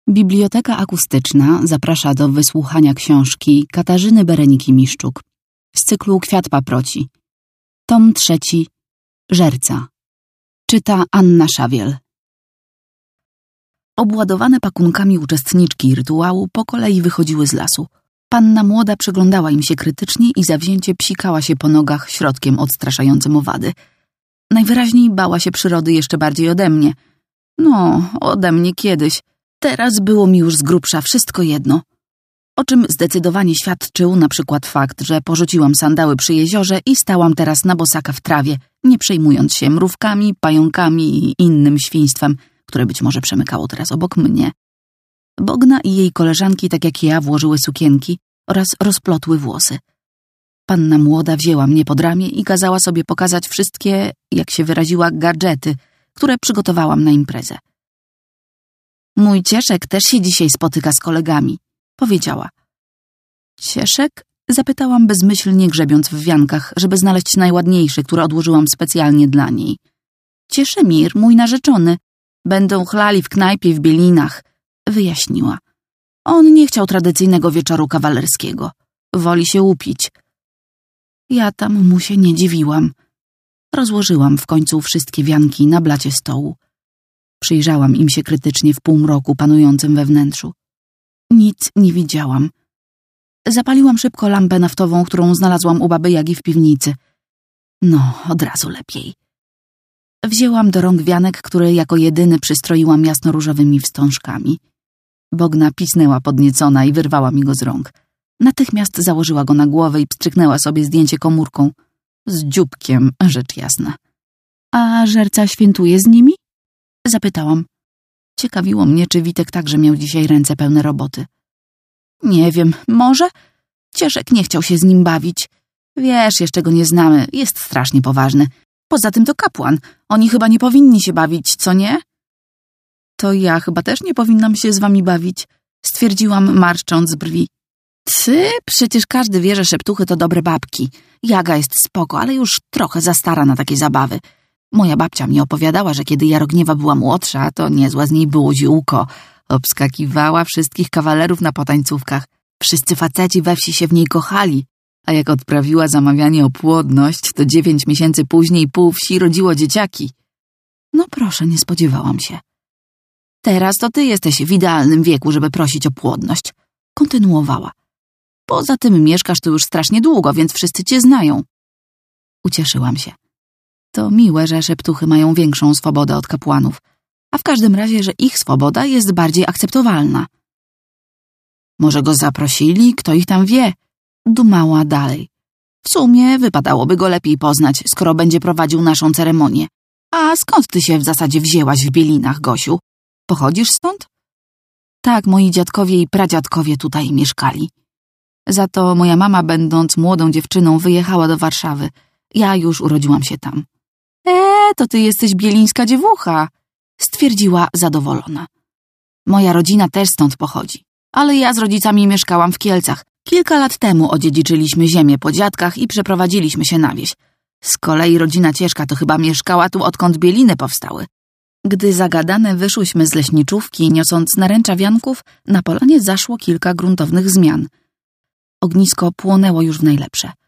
Biblioteka Akustyczna zaprasza do wysłuchania książki Katarzyny Bereniki-Miszczuk z cyklu Kwiat paproci. Tom 3. Żerca. Czyta Anna Szawiel. Obładowane pakunkami uczestniczki rytuału po kolei wychodziły z lasu. Panna młoda przyglądała im się krytycznie i zawzięcie psikała się po nogach środkiem odstraszającym owady. Najwyraźniej bała się przyrody jeszcze bardziej ode mnie. No, ode mnie kiedyś. Teraz było mi już z grubsza wszystko jedno. O czym zdecydowanie świadczył na przykład fakt, że porzuciłam sandały przy jeziorze i stałam teraz na bosaka w trawie, nie przejmując się mrówkami, pająkami i innym świństwem, które być może przemykało teraz obok mnie. Bogna i jej koleżanki, tak jak ja, włożyły sukienki oraz rozplotły włosy. Panna młoda wzięła mnie pod ramię i kazała sobie pokazać wszystkie, jak się wyraziła, gadżety, które przygotowałam na imprezę. Mój Cieszek też się dzisiaj spotyka z kolegami, powiedziała. Cieszek? Zapytałam bezmyślnie, grzebiąc w wiankach, żeby znaleźć najładniejszy, który odłożyłam specjalnie dla niej. Cieszemir, mój narzeczony. Będą chlali w knajpie w Bielinach, wyjaśniła. On nie chciał tradycyjnego wieczoru kawalerskiego. Woli się upić. Ja tam mu się nie dziwiłam. Rozłożyłam w końcu wszystkie wianki na blacie stołu. Przyjrzałam im się krytycznie w półmroku panującym we wnętrzu. Nic nie widziałam. Zapaliłam szybko lampę naftową, którą znalazłam u baby Jagi w piwnicy. No, od razu lepiej. Wzięłam do rąk wianek, który jako jedyny przystroiłam jasnoróżowymi wstążkami. Bogna pisnęła podniecona i wyrwała mi go z rąk. Natychmiast założyła go na głowę i pstryknęła sobie zdjęcie komórką. Z dzióbkiem, rzecz jasna. A Żerca świętuje z nimi? Zapytałam. Ciekawiło mnie, czy Witek także miał dzisiaj ręce pełne roboty. Nie wiem, może? Cieszek nie chciał się z nim bawić. Wiesz, jeszcze go nie znamy, jest strasznie poważny. Poza tym to kapłan. Oni chyba nie powinni się bawić, co nie? To ja chyba też nie powinnam się z wami bawić, stwierdziłam, marszcząc brwi. Ty, przecież każdy wie, że szeptuchy to dobre babki. Jaga jest spoko, ale już trochę za stara na takie zabawy. Moja babcia mi opowiadała, że kiedy Jarogniewa była młodsza, to niezła z niej było ziółko. Obskakiwała wszystkich kawalerów na potańcówkach. Wszyscy faceci we wsi się w niej kochali. A jak odprawiła zamawianie o płodność, to 9 miesięcy później pół wsi rodziło dzieciaki. No proszę, nie spodziewałam się. Teraz to ty jesteś w idealnym wieku, żeby prosić o płodność. Kontynuowała. Poza tym mieszkasz tu już strasznie długo, więc wszyscy cię znają. Ucieszyłam się. To miłe, że szeptuchy mają większą swobodę od kapłanów, a w każdym razie, że ich swoboda jest bardziej akceptowalna. Może go zaprosili, kto ich tam wie, dumała dalej. W sumie wypadałoby go lepiej poznać, skoro będzie prowadził naszą ceremonię. A skąd ty się w zasadzie wzięłaś w Bielinach, Gosiu? Pochodzisz stąd? Tak, moi dziadkowie i pradziadkowie tutaj mieszkali. Za to moja mama, będąc młodą dziewczyną, wyjechała do Warszawy. Ja już urodziłam się tam. To ty jesteś bielińska dziewucha, stwierdziła zadowolona. Moja rodzina też stąd pochodzi, ale ja z rodzicami mieszkałam w Kielcach. Kilka lat temu odziedziczyliśmy ziemię po dziadkach i przeprowadziliśmy się na wieś. Z kolei rodzina Cieszka to chyba mieszkała tu, odkąd Bieliny powstały. Gdy zagadane wyszłyśmy z leśniczówki, niosąc naręcza wianków, na polanie zaszło kilka gruntownych zmian. Ognisko płonęło już w najlepsze.